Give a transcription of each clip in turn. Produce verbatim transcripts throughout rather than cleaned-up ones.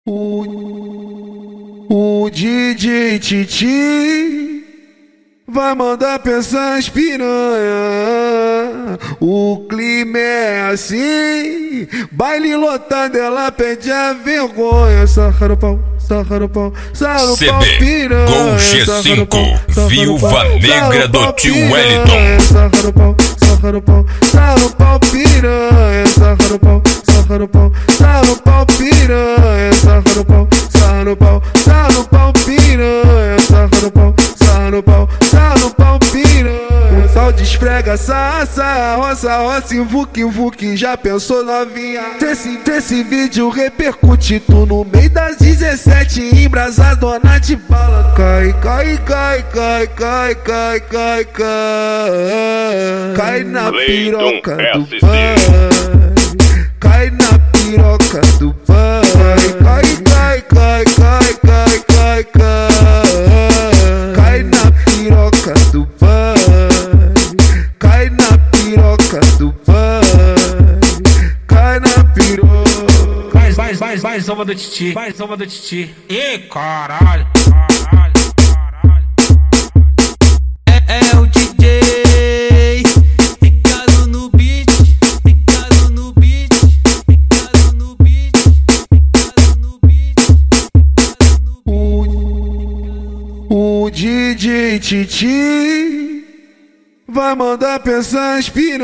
O, o D J Titi vai mandar pensar as piranha. O clima é assim, baile lotado, ela pede a vergonha. Sarra no pau, sarra no pau, sarra no pau, piranha. Gol G cinco, Viúva Negra do tio Wellington. Sarra no pau, sarra no pau, sarra no pau, piranha. Sarra no pau, sarra no pau, sarra no pau, piranha. Sarra no pau, sarra no pau, sarra no pau, piranha. Sarra no pau, sarra no pau, sarra no pau, piranha. O sal desprega, sarra, roça, roça, invuque, invuque. Já pensou novinha? Esse, esse vídeo repercute tu no meio das dezessete, embrasadona de bala. Cai, cai, cai, cai, cai, cai, cai, cai. Cai na piroca do pai. Cai na piroca do pai. Cai, cai, cai, cai, cai, cai, cai. Cai na piroca do pai. Cai na piroca do pai. Cai na piroca. Vai, vai, vai, vai, zoma do Titi. Vai, zoma do Titi. Ê, caralho, caralho, caralho. É, é o D J Ricardo no beat, Ricardo no beat, Ricardo no beat, Ricardo no beat, Ricardo no beat. O, o D J Titi vai mandar pensar as piranha.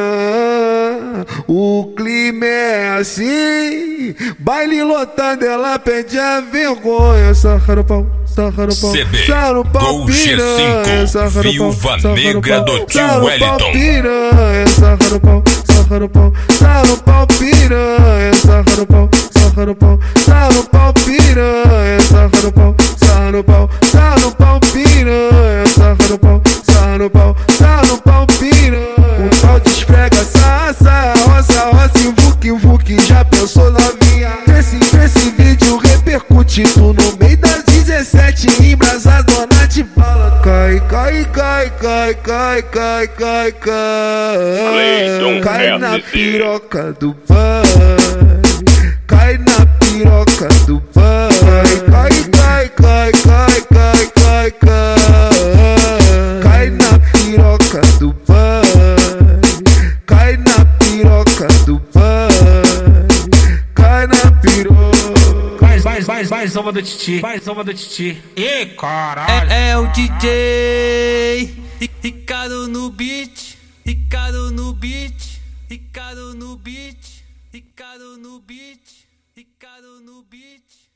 O clima é assim, baile lotado, ela pede a vergonha. Sarra no pau, sarra no pau, sarra no pau, piranha. Sarra no pau, Viúva sarra no Negra pau, do tio sarra no pau, Wellington. piranha. Sarra no pau, sarra no pau, sarra no pau, piranha. Sarra no pau, sarra no pau, sarra no pau, piranha. Sarra no pau, sarra no pau, sarra no pau, piranha. Sarra no pau, sarra no pau, sarra no pau, piranha. O tal desprega, sarra, sarra, roça, roça, invuque, invuque. Já pensou novinha? Esse, esse vídeo repercute tu no meio das dezessete, embrasadona de bala. Cai, cai, cai, cai, cai, cai, cai, cai. Cai na piroca do pai. Cai na piroca do pai. Cai, cai, cai, cai, cai, cai, cai. Cai na piroca do pai. Cai na piroca do pai. Cai na piroca. Vai, vai, vai, vai, zoma do Titi. Vai, zoma do Titi. Ê, caralho. É, é o D J Ricardo no beat, Ricardo no beat, Ricardo no beat, Ricardo no beat, Ricardo no beat.